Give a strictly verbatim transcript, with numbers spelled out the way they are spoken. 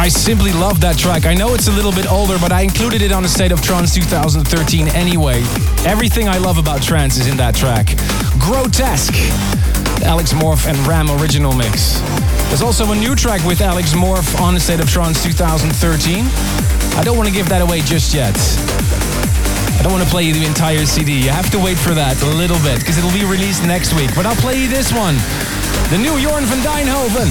I simply love that track. I know it's a little bit older, but I included it on A State of Trance two thousand thirteen anyway. Everything I love about trance is in that track. Grotesque, Alex Morph and Ram original mix. There's also a new track with Alex Morph on A State of Trance two thousand thirteen. I don't want to give that away just yet. I don't want to play you the entire C D. You have to wait for that a little bit, because it'll be released next week. But I'll play you this one. The new Jorn van Dijnhoven.